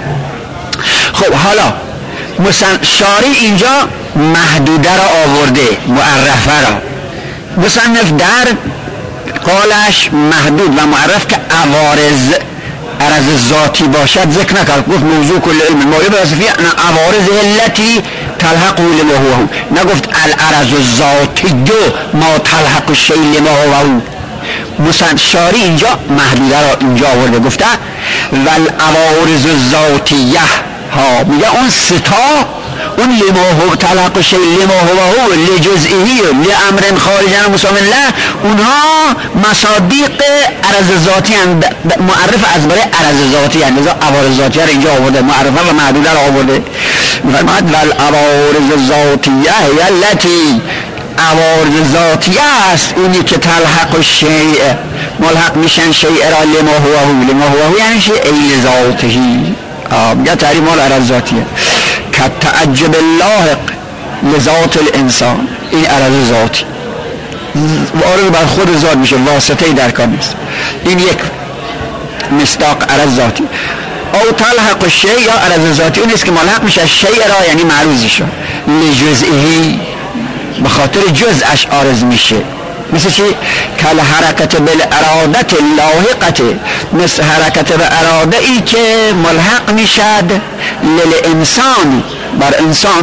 خب حالا شاری اینجا محدوده را آورده، معرفه را. مصنف در قالش محدود و معرف که عوارض، عرض ذاتی باشد ذکر نکرد. گفت موضوع کل علم ما یبحث فیه ان عوارض التي تلحق لما هو، نگفت العرض الذاتی ما تلحق الشیء لما هو. شاری اینجا محدوده را اینجا آورده، گفته والعوارض الذاتیه ها، میگه اون ستا، اون لما هو تلق شیء لما هو لجزئیه لامر خارج عن مسام الله، اونها مصادیق عرض ذاتی اند، معرف از برای عرض ذاتی اند، لذا عوارض ذاتی رو اینجا آورده، معرفه و معدوده رو آورده. فرمود والعوارض الذاتیه هی التی، عوارض ذاتیه است اونی که تلحق الشیء، ملحق میشن شیء را لما هو، لما هو یعنی شیء ای ذاتهی، یا تعریف مال عرض ذاتیه. کالتعجب اللاحق لذات الانسان، این عرض ذاتی وارد بر خود ذات میشه، واسطه در کار نیست. این یک مصداق عرض ذاتی. او تلحق الشیء، یا عرض ذاتی اون است که ملحق میشه شیء را یعنی معروضش، لجزئهی به خاطر جزءش عارض میشه. مثل چی؟ کل حرکت بالارادت لاحقت، مثل حرکت به اراده ای که ملحق میشد للانسان، بر انسان،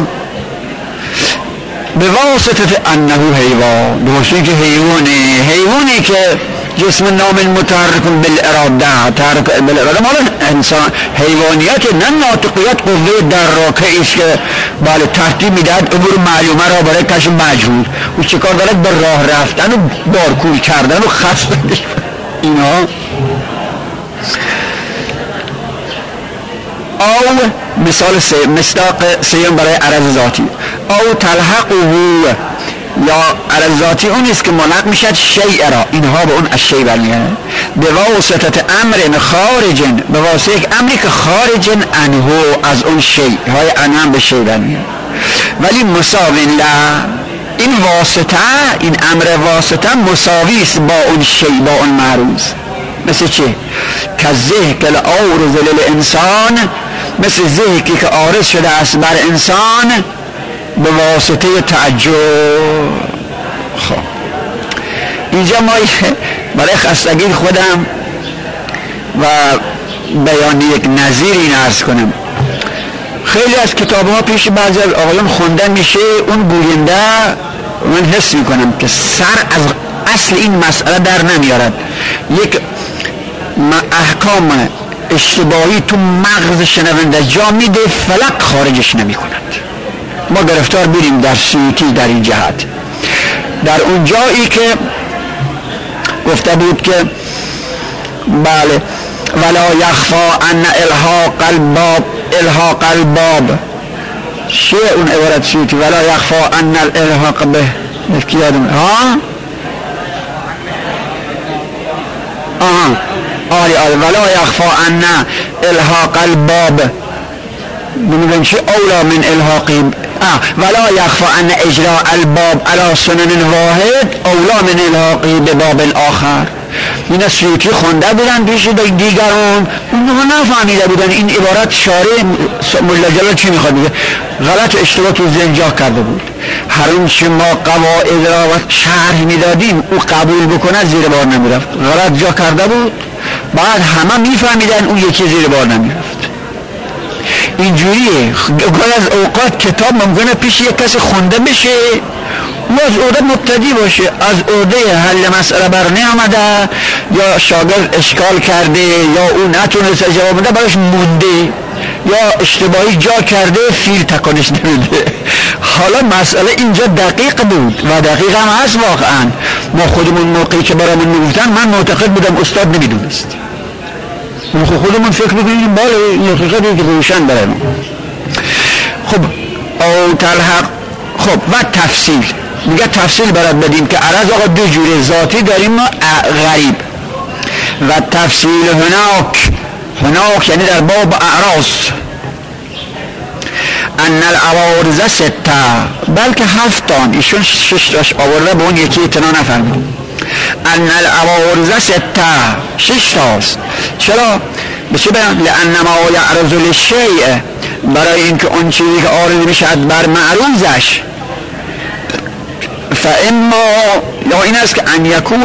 به واسطه انه حیوان، به واسطه که حیوانی که جسم نام متحرک بالاراده، تحرک بالاراده مالا انسان، حیوانیت نه ناطقیت، قوه در راکه ایست که بله ترتیب میدهد امور معلومه را برای کشف مجهول، او چکار دارد؟ به راه رفتن و بارکول کردن و خستگی اینا. او مثال مصداق سیم برای عرض ذاتی. او تلحقه، یا عرض ذاتی اون است که ملحق میشد شیء را، اینها به اون الشیء برمیگردن، به واسطه امر خارج، به واسطه یک امری که خارج عنه، از اون شیء های انم به شیء برمیگردن. ولی مساوی لا، این واسطه، این امر واسطه مساوی است با اون شیء، با اون معروض. مثل چی؟ که ذهک العارض للانسان، مثل ذهکی که عارض شده است بر انسان به واسطه تعجب. خب اینجا ما برای خستگی خودم و بیان یک نظیری عرض کنم. خیلی از کتاب ها پیش بعضی از آقایان خونده میشه، اون گوینده من حس میکنم که سر از اصل این مسئله در نمیارد، یک احکام اشتباهی تو مغز شنونده جا میده، فلک خارجش نمی کند. ما گرفتار بیریم در سیوطی در این جهت، در اون جایی که گفته بود که بله ولا یخفا ان الحاق الباب، چیه اون عبارت سیوطی؟ ولا یخفا ان الحاق به یادم آره ولا یخفا ان الحاق الباب بمیدن چی اولا من الحاقی، ولا یخفا ان اجراء الباب على سنن واحد اولا من الحاقی به باب الاخر. این سیوطی خونده بودن پیش دیگران، اونها نفهمیده بودن این عبارت شارع مولا جلال چی میخواد بگه، غلط اشتباه تو ذهن جا کرده بود. هر اون چه ما قواعد را شرح میدادیم او قبول بکنه زیر بار نمیرفت، غلط جا کرده بود، بعد همه میفهمیدن اون یکی زیر بار نمیرفت. اینجوریه. گاهی از اوقات کتاب ممکنه پیش یک کسی خونده بشه و از عهده مبتدی باشه، از عهده حل مسئله بر نیامده، یا شاگرد اشکال کرده، یا او نتونسته جواب بده براش مونده، یا اشتباهی جا کرده فیل تکانش نمیده. حالا مسئله اینجا دقیق بود و دقیق هم هست واقعا. ما خودمون موقعی که برامون میگفتن من معتقد بودم استاد نمیدونست، خودمون فکر بکنیم بالا این حقیقتی که روشن برای ما. خب او تلحق. خب و تفصیل، میگه تفصیل برات بدیم که عرض آقا دو جوره، ذاتی داریم ما غریب. و تفصیل هناک یعنی در باب اعراض ان العوارض سته، بلکه هفتان، ایشون شش آورده به اون یکی اعتنا نفرمید. ان العوارض سته، شش تاست. چرا؟ بچه بیان؟ لان ما یعرض للشیء، برای اینکه اون چیزی که عارض میشد بر معروضش، فاما یا این است که ان یکون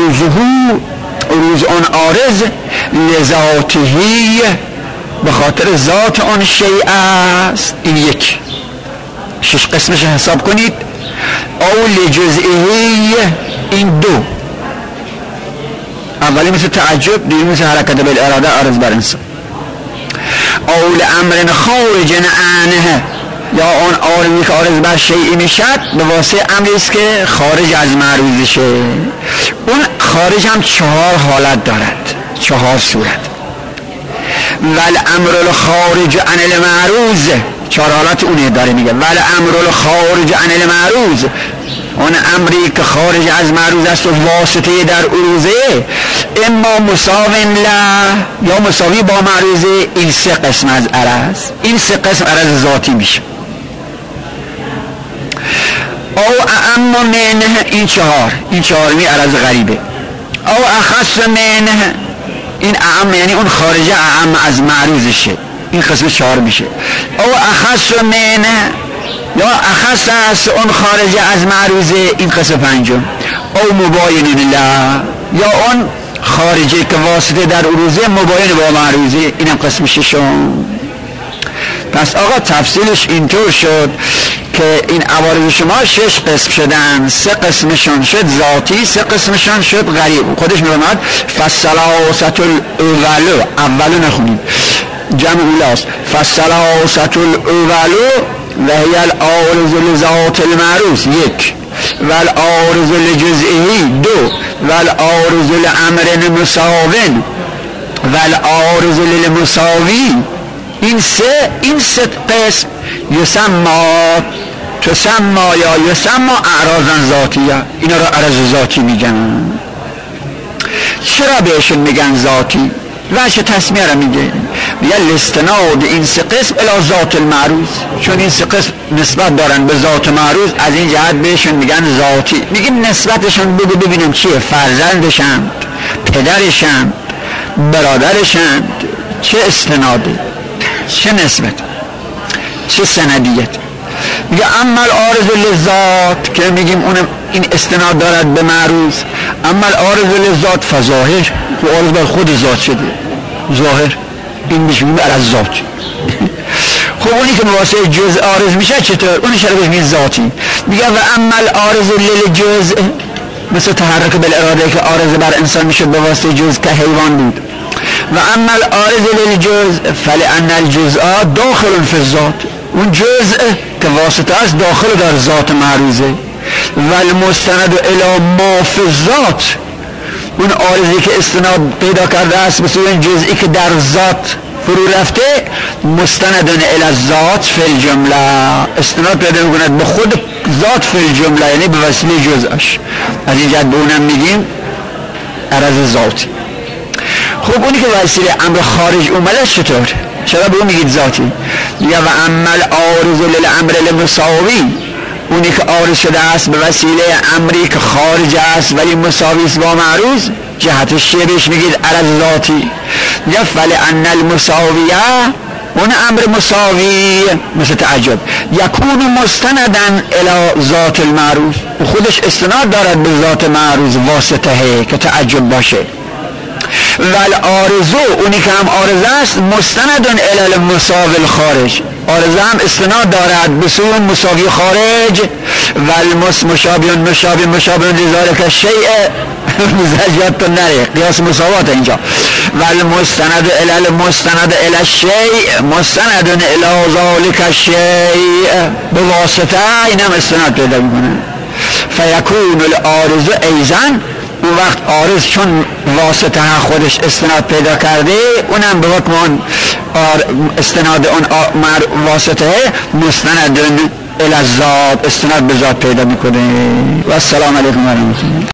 عروض اون عارض لذاتهی، به خاطر ذات اون شیء است. این یک، شش قسمش حساب کنید. او لجزئهی، این دو. اولی مثل تعجب، دیگه مثل حرکت بالاراده عارض بر انسان. او لامر خارج عنه، یا اون عارضی که عارض بر شیئی میشد به واسطه امری است که خارج از معروضشه. اون خارج هم 4 حالت دارد، 4 صورت. والامر الخارج عن المعروض، 4 حالت اونه داره میگه. والامر الخارج عن المعروض، اون امری که خارج از معروض است و واسطه در عروضه، اما مساوین له، یا مساوی با معروضه. این 3 قسم از عرض، این 3 قسم عرض ذاتی میشه. او اعم منه، این 4، این 4می عرض غریبه. او اخص منه، این اعم یعنی اون خارجه اعم از معروضشه، این قسم 4 میشه. او اخص منه، یا اخص است اون خارجه از معروضه، این قسم 5. او مباین له، یا اون خارجه که واسطه در عروضه مباین با معروضه، اینم قسم 6. پس آقا تفصیلش اینطور شد که این عوارض شما 6 قسم شدن، 3 قسمشون شد ذاتی، 3 قسمشون شد غریب. خودش می‌فرماد فالثلاثه الاول، اولو نخونید، جمع اولاست. فالثلاثه الاول و هی العارض لذات المعروض 1، و العارض لجزئه 2، و العارض لامر مساوٍ، و العارض للمساوی. این 3 قسم تسمى یا یسمى اعراضا ذاتیه، اینا رو عرض ذاتی میگن. چرا بهشون میگن ذاتی؟ وجه تسمیه رو میگه الاستناد این 3 قسم الی ذات المعروض، چون این 3 قسم نسبت دارن به ذات معروض، از این جهت بهشون میگن ذاتی. میگیم نسبتشون بگو ببینیم چیه، فرزندشند، پدرشند، برادرشند، چه استناده، چه نسبت، چه سندیت. میگه اما العارض للذات، که میگیم اون این استناد دارد به معروض. اما العارض للذات فظاهر، و عارض بر خود ذات شده، ظاهر، این میگیم عرض ذات. خب اونی که واسه جزء عارض میشه چطور؟ اون اشاره بهش ذاتی. میگه و اما العارض للجزء، مثل تحرک بالاراده که عارض بر انسان میشه به واسطه جزء که حیوان بود. و اما العارض للجزء فلان الجزء داخل فی الذات، اون جزء که واسطه است داخل در ذات معروضه. و المستند الی ما فی الذات، اون عارضی که استناد پیدا کرده است مثل این جزئی که در ذات فرو رفته، مستند الی الذات فی الجمله، استناد پیدا میکند به خود ذات فی الجمله، یعنی به وسیله جزءش. از این جهت به اونم میگیم عرض ذاتی. خب اونی که وسیله امر خارج اومده چطور؟ چرا به اون میگید ذاتی؟ یا و عمل عارض للامر المساوی، اونی که عارض شده است به وسیله امری که خارج است ولی مساوی است با معروض، جهتش چیه بهش میگید عرض ذاتی. یا فلان المساویه، اون امر مساوی مثل تعجب یکون مستندن الی ذات المعروض، خودش استناد دارد به ذات معروض واسطه که تعجب باشه. والعارض، اونی که هم عارض است مستندن الی المساوی الخارج، عارض هم استناد دارد به سوی مساوی خارج. مشابه لذالک الشیء، مزجات نره قیاس مساوات اینجا. والمستند الی المستند الی الشیء مستند الی ذالک الشیء، به واسطه اینم استناد پیدا میکنه. فیکون العارض ایضا، اون وقت عارض چون واسطه خودش استناد پیدا کرده، اونم به حکم استناد اون واسطه مستند الی الذات، استناد به ذات پیدا میکنه. و السلام علیکم و رحمت الله.